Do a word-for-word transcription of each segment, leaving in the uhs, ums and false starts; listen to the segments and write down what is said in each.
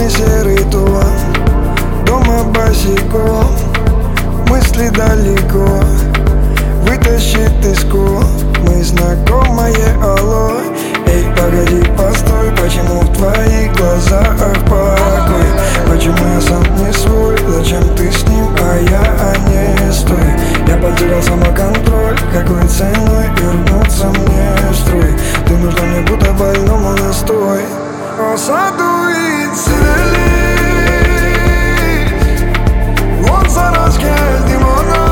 не серый тон, дома босиком, мысли далеко, вытащит из кол. Мы знакомые, алло. Эй, погоди, постой, почему в твоих глазах покой? Почему я сам не свой, зачем ты с ним, а я не стой? Я потерял самоконтроль, какой ценой вернуться мне в строй? Ты нужна мне, будто больному настой. О, саду и цели, вот сарашке димона.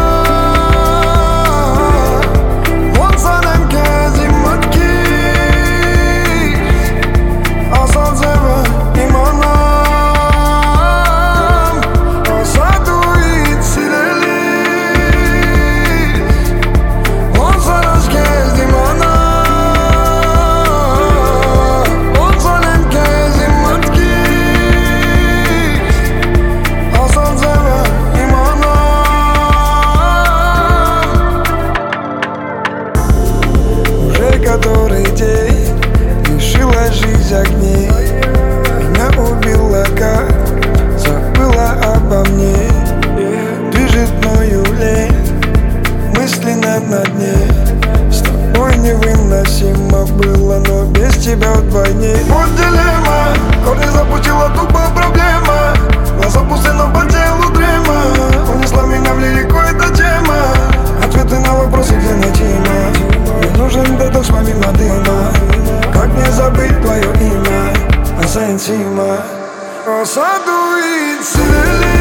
Который день лишила жизнь огней, меня убила, как забыла обо мне. Движет мною лень, мысленно на дне. С тобой невыносимо было, но без тебя вдвойне. Вот дилемма, корни запустила тупо проблема. Глаза пусты, но по телу дрема. Унесла меня в лирику эта тема. Ответы на вопросы, где найти имя. Мне нужен детокс помимо дыма. Как не забыть твое имя, Асентима. О, саду и цели.